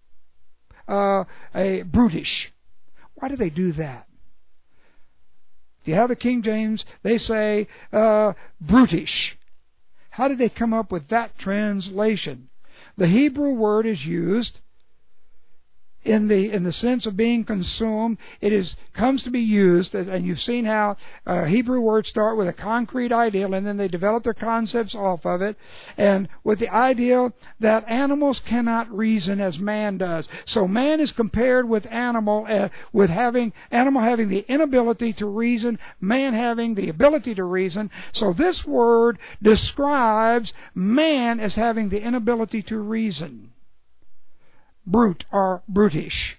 brutish. Why do they do that? If you have the King James, they say brutish. How did they come up with that translation? The Hebrew word is used in the sense of being consumed. It comes to be used, and you've seen how Hebrew words start with a concrete ideal, and then they develop their concepts off of it, and with the ideal that animals cannot reason as man does. So man is compared with animal, animal having the inability to reason, man having the ability to reason. So this word describes man as having the inability to reason. Brute or brutish.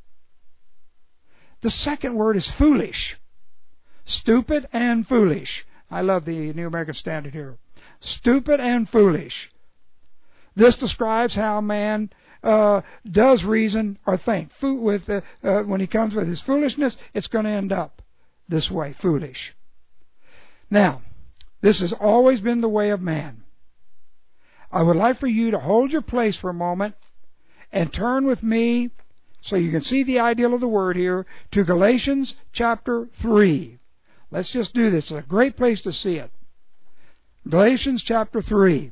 The second word is foolish. Stupid and foolish. I love the New American Standard here. Stupid and foolish. This describes how man does reason or think. When he comes with his foolishness, it's going to end up this way, foolish. Now, this has always been the way of man. I would like for you to hold your place for a moment and turn with me, so you can see the ideal of the word here, to Galatians chapter 3. Let's just do this. It's a great place to see it. Galatians chapter 3.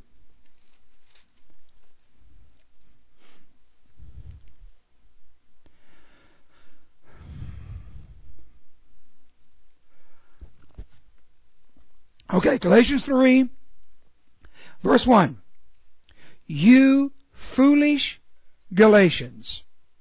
Okay, Galatians 3. Verse 1. You foolish Galatians,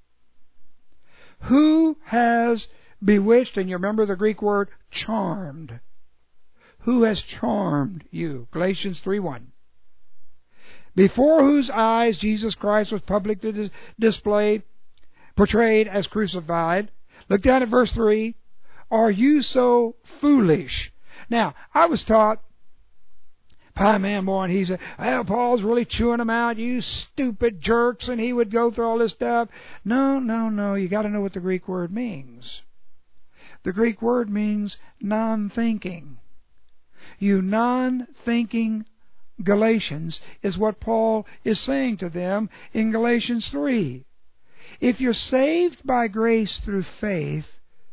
who has bewitched, and you remember the Greek word charmed. Who has charmed you? Galatians 3:1. Before whose eyes Jesus Christ was publicly displayed, portrayed as crucified. Look down at verse 3. Are you so foolish? Now, I was taught by a man, boy, and he said, well, Paul's really chewing them out, you stupid jerks, and he would go through all this stuff. No, you got to know what the Greek word means. The Greek word means non-thinking. You non-thinking Galatians is what Paul is saying to them in Galatians 3. If you're saved by grace through faith,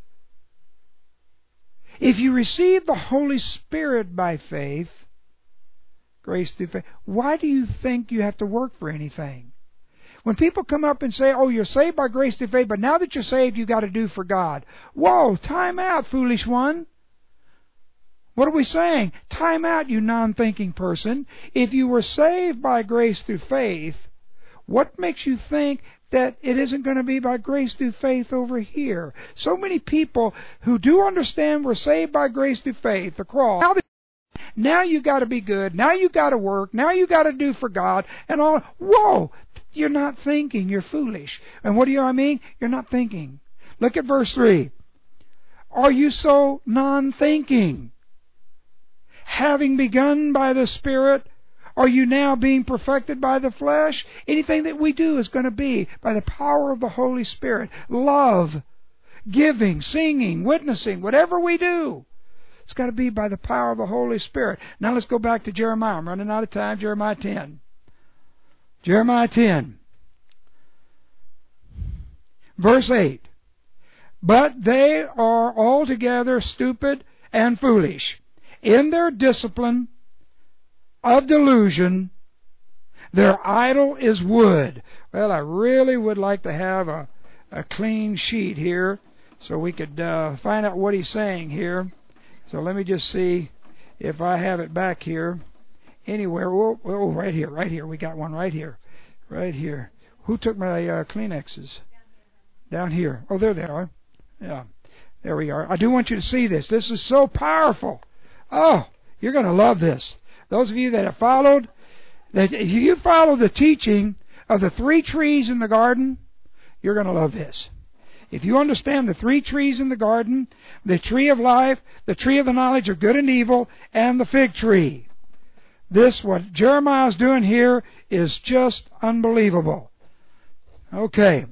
if you receive the Holy Spirit by faith, grace through faith, why do you think you have to work for anything? When people come up and say, oh, you're saved by grace through faith, but now that you're saved, you've got to do for God. Whoa, time out, foolish one. What are we saying? Time out, you non-thinking person. If you were saved by grace through faith, what makes you think that it isn't going to be by grace through faith over here? So many people who do understand we're saved by grace through faith, the cross, now you got to be good, now you got to work, now you got to do for God, and all. Whoa, you're not thinking, you're foolish. And what do I mean? You're not thinking. Look at verse 3. Are you so non-thinking? Having begun by the Spirit, are you now being perfected by the flesh? Anything that we do is going to be by the power of the Holy Spirit. Love, giving, singing, witnessing, whatever we do, it's got to be by the power of the Holy Spirit. Now let's go back to Jeremiah. I'm running out of time. Jeremiah 10. Jeremiah 10. Verse 8. But they are altogether stupid and foolish. In their discipline of delusion, their idol is wood. Well, I really would like to have a clean sheet here so we could find out what he's saying here. So let me just see if I have it back here anywhere. Oh, right here. We got one right here. Who took my Kleenexes? Down here. Oh, there they are. Yeah, there we are. I do want you to see this. This is so powerful. Oh, you're going to love this. Those of you that have followed, that if you follow the teaching of the 3 trees in the garden, you're going to love this. If you understand the 3 trees in the garden, the tree of life, the tree of the knowledge of good and evil, and the fig tree, this, what Jeremiah is doing here, is just unbelievable. Okay.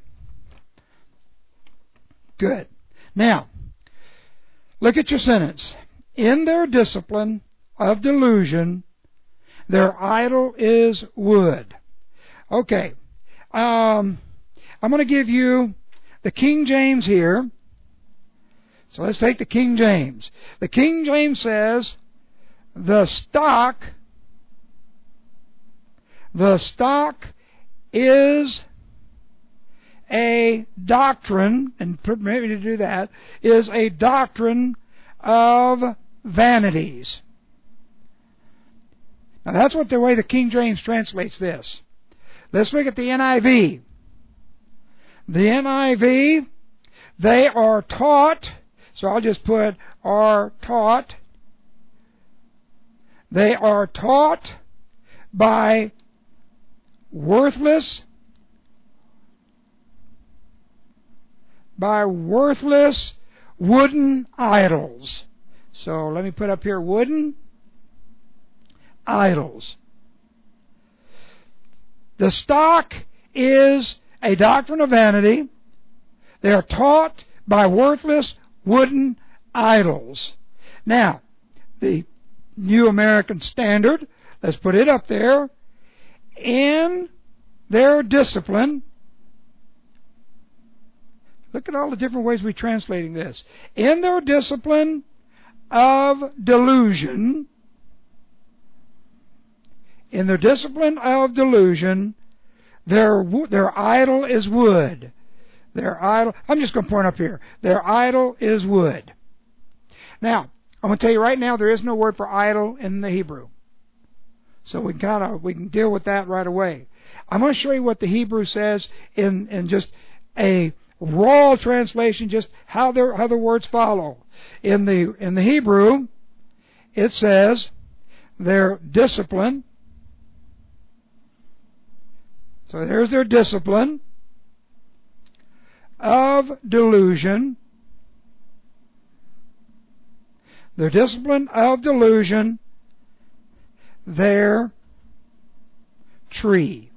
Good. Now, look at your sentence. In their discipline of delusion, their idol is wood. Okay. I'm going to give you the King James here. So let's take the King James. The King James says, the stock is a doctrine, and maybe to do that, is a doctrine of vanities. Now that's what the way the King James translates this. Let's look at the NIV. The NIV, they are taught, so I'll just put are taught. They are taught by worthless wooden idols. So let me put up here wooden idols. The stock is a doctrine of vanity. They are taught by worthless wooden idols. Now, the New American Standard, let's put it up there. In their discipline, look at all the different ways we're translating this. In their discipline of delusion, their idol is wood. Their idol, I'm just going to point up here. Their idol is wood. Now, I'm going to tell you right now, there is no word for idol in the Hebrew. So we can deal with that right away. I'm going to show you what the Hebrew says in just a raw translation, just how the words follow. In the Hebrew, it says their discipline. So there's their discipline of delusion. Their discipline of delusion, their tree.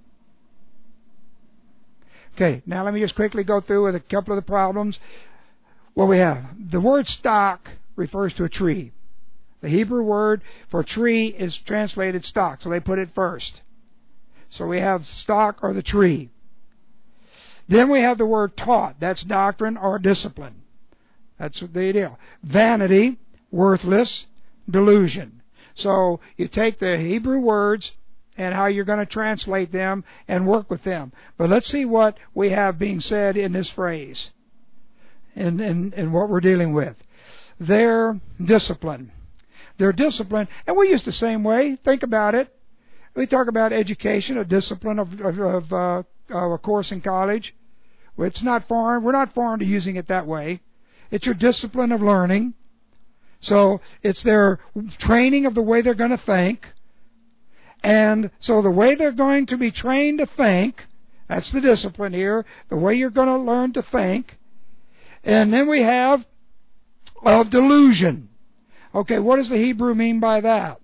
Okay, now let me just quickly go through with a couple of the problems. What we have, the word stock refers to a tree. The Hebrew word for tree is translated stock, so they put it first. So we have stock or the tree. Then we have the word taught. That's doctrine or discipline. That's the deal. Vanity, worthless, delusion. So you take the Hebrew words and how you're going to translate them and work with them. But let's see what we have being said in this phrase and what we're dealing with. Their discipline. Their discipline, and we use the same way. Think about it. We talk about education, a discipline of a course in college. It's not foreign. We're not foreign to using it that way. It's your discipline of learning. So it's their training of the way they're going to think. And so the way they're going to be trained to think, that's the discipline here, the way you're going to learn to think. And then we have delusion. Okay, what does the Hebrew mean by that?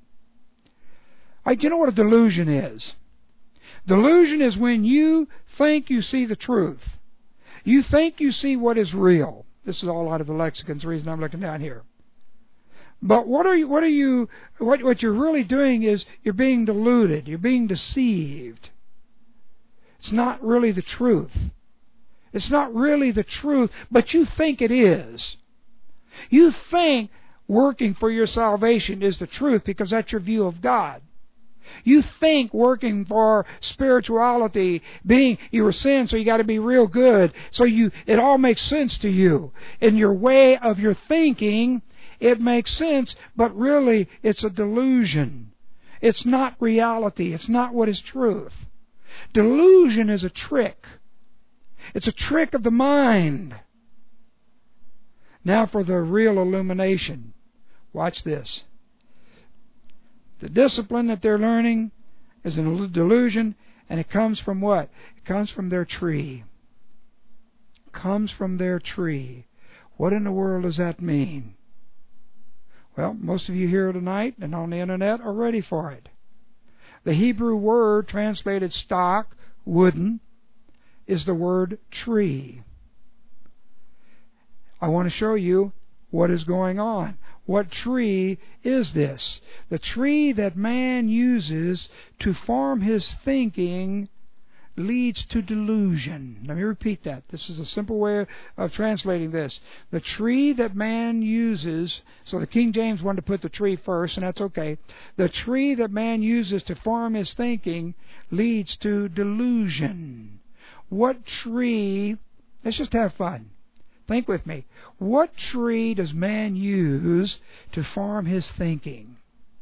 Do you know what a delusion is? Delusion is when you think you see the truth. You think you see what is real. This is all out of the lexicon, the reason I'm looking down here. But what you're really doing is you're being deluded. You're being deceived. It's not really the truth. It's not really the truth, but you think it is. You think working for your salvation is the truth because that's your view of God. You think working for spirituality, you were sin, so you got to be real good. So it all makes sense to you. In your way of your thinking, it makes sense, but really it's a delusion. It's not reality. It's not what is truth. Delusion is a trick. It's a trick of the mind. Now for the real illumination. Watch this. The discipline that they're learning is a delusion, and it comes from what? It comes from their tree. It comes from their tree. What in the world does that mean? Well, most of you here tonight and on the internet are ready for it. The Hebrew word translated stock, wooden, is the word tree. I want to show you what is going on. What tree is this? The tree that man uses to form his thinking leads to delusion. Let me repeat that. This is a simple way of translating this. The tree that man uses, so the King James wanted to put the tree first, and that's okay. The tree that man uses to form his thinking leads to delusion. What tree, let's just have fun. Think with me. What tree does man use to form his thinking?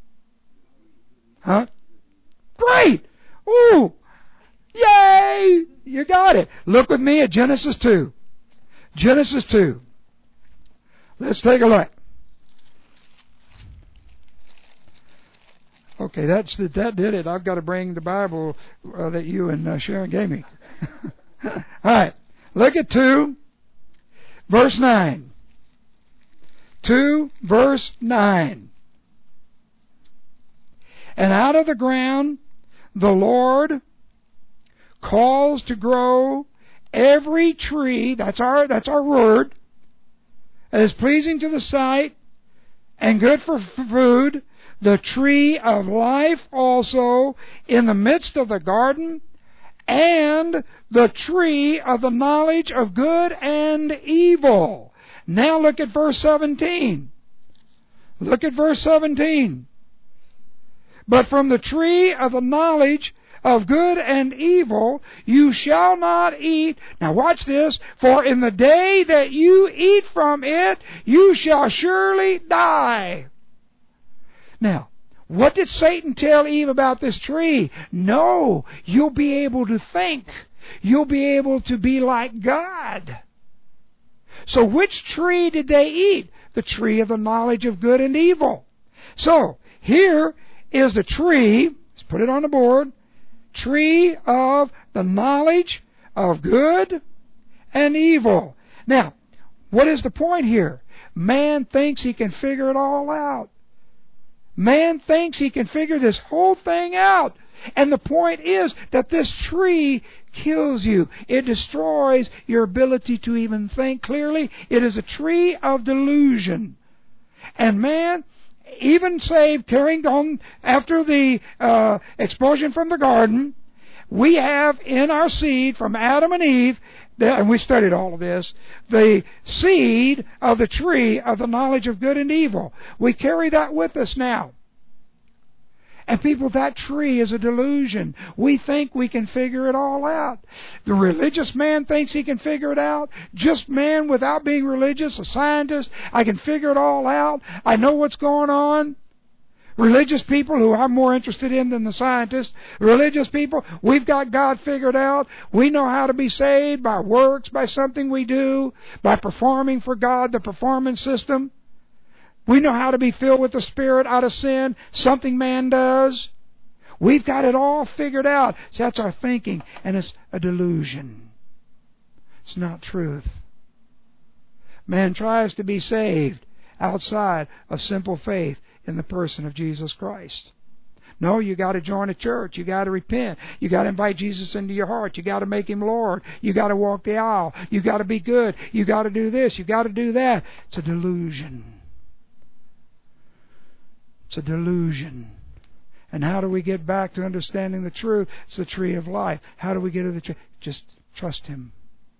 Huh? Great! Ooh! Yay! You got it. Look with me at Genesis 2. Genesis 2. Let's take a look. Okay, that did it. I've got to bring the Bible that you and Sharon gave me. All right. Look at 2. Verse 9. 2 verse 9. And out of the ground the Lord calls to grow every tree, that's our word, that is pleasing to the sight and good for food, the tree of life also in the midst of the garden, and the tree of the knowledge of good and evil. Now look at verse 17. Look at verse 17. But from the tree of the knowledge of good and evil you shall not eat. Now watch this. For in the day that you eat from it, you shall surely die. Now, What did Satan tell Eve about this tree? No, you'll be able to think. You'll be able to be like God. So which tree did they eat? The tree of the knowledge of good and evil. So, here is the tree, let's put it on the board, tree of the knowledge of good and evil. Now, what is the point here? Man thinks he can figure it all out. Man thinks he can figure this whole thing out. And the point is that this tree kills you. It destroys your ability to even think clearly. It is a tree of delusion. And man, even saved, carrying on after the expulsion from the garden, we have in our seed from Adam and Eve, and we studied all of this, the seed of the tree of the knowledge of good and evil. We carry that with us now. And people, that tree is a delusion. We think we can figure it all out. The religious man thinks he can figure it out. Just man without being religious, a scientist, I can figure it all out. I know what's going on. Religious people, who I'm more interested in than the scientists, religious people, we've got God figured out. We know how to be saved by works, by something we do, by performing for God, the performance system. We know how to be filled with the Spirit out of sin, something man does. We've got it all figured out. So that's our thinking, and it's a delusion. It's not truth. Man tries to be saved outside of simple faith in the person of Jesus Christ. No, you got to join a church. You got to repent. You got to invite Jesus into your heart. You got to make Him Lord. You got to walk the aisle. You got to be good. You got to do this. You got to do that. It's a delusion. It's a delusion. And how do we get back to understanding the truth? It's the tree of life. How do we get to the tree? Just trust Him.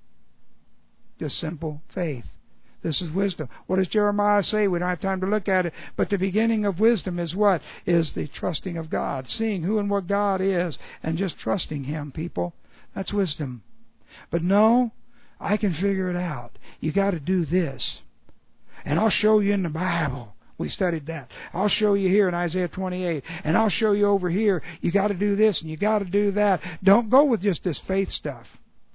Just simple faith. This is wisdom. What does Jeremiah say? We don't have time to look at it. But the beginning of wisdom is what? Is the trusting of God. Seeing who and what God is and just trusting Him, people. That's wisdom. But no, I can figure it out. You got to do this. And I'll show you in the Bible. We studied that. I'll show you here in Isaiah 28. And I'll show you over here. You got to do this and you got to do that. Don't go with just this faith stuff.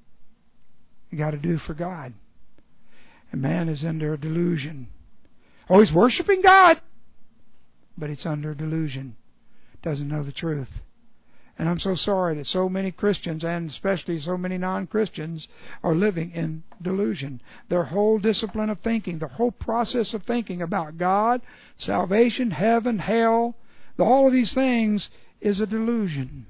You got to do for God. And man is under a delusion. Oh, he's worshiping God. But it's under delusion. Doesn't know the truth. And I'm so sorry that so many Christians, and especially so many non-Christians, are living in delusion. Their whole discipline of thinking, the whole process of thinking about God, salvation, heaven, hell, all of these things is a delusion.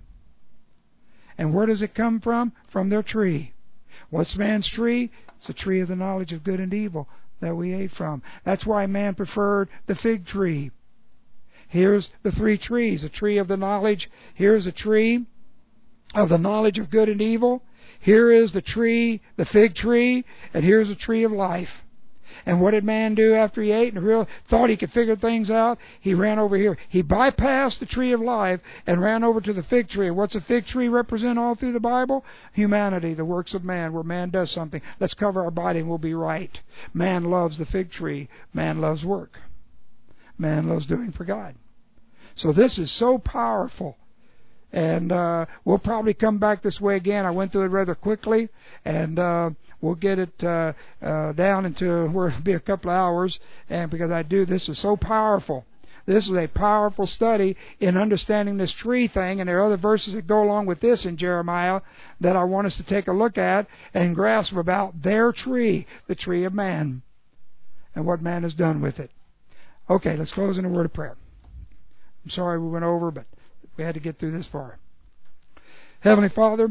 And where does it come from? From their tree. What's man's tree? It's the tree of the knowledge of good and evil that we ate from. That's why man preferred the fig tree. Here's the three trees. A tree of the knowledge. Here's a tree of the knowledge of good and evil. Here is the tree, the fig tree, and here's a tree of life. And what did man do after he ate and thought he could figure things out? He ran over here. He bypassed the tree of life and ran over to the fig tree. And what's a fig tree represent all through the Bible? Humanity, the works of man, where man does something. Let's cover our body and we'll be right. Man loves the fig tree. Man loves work. Man loves doing for God. So this is so powerful. And we'll probably come back this way again. I went through it rather quickly. And we'll get it down into where it'll be a couple of hours. And because this is so powerful. This is a powerful study in understanding this tree thing. And there are other verses that go along with this in Jeremiah that I want us to take a look at and grasp about their tree, the tree of man, and what man has done with it. Okay, let's close in a word of prayer. I'm sorry we went over, but we had to get through this far. Heavenly Father,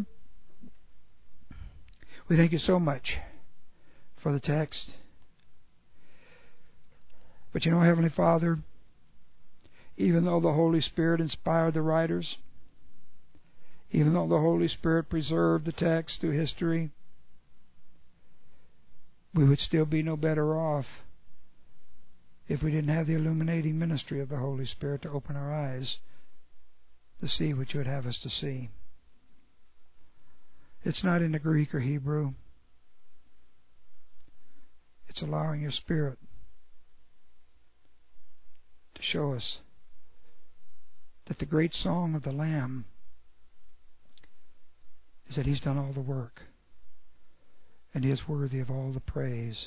we thank you so much for the text. But you know, Heavenly Father, even though the Holy Spirit inspired the writers, even though the Holy Spirit preserved the text through history, we would still be no better off if we didn't have the illuminating ministry of the Holy Spirit to open our eyes to see what you would have us to see. It's not in the Greek or Hebrew. It's allowing your Spirit to show us that the great song of the Lamb is that He's done all the work, and He is worthy of all the praise.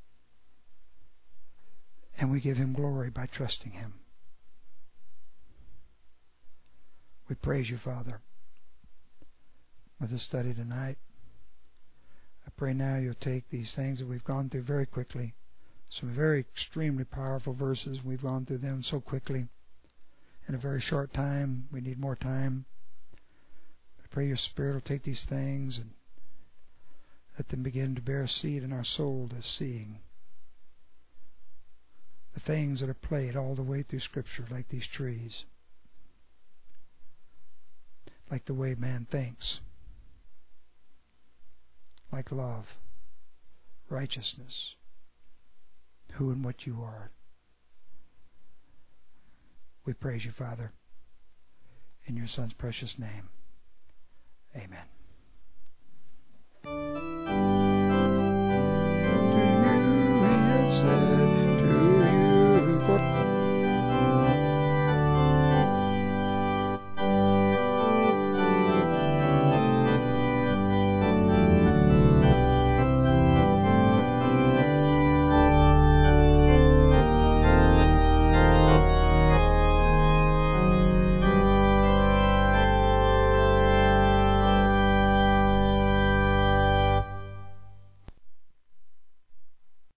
And we give Him glory by trusting Him. We praise You, Father, with the study tonight. I pray now You'll take these things that we've gone through very quickly, some very extremely powerful verses. We've gone through them so quickly in a very short time. We need more time. I pray Your Spirit will take these things and let them begin to bear seed in our soul, to seeing the things that are played all the way through Scripture, like these trees, like the way man thinks, like love, righteousness, who and what You are. We praise You, Father, in Your Son's precious name. Amen.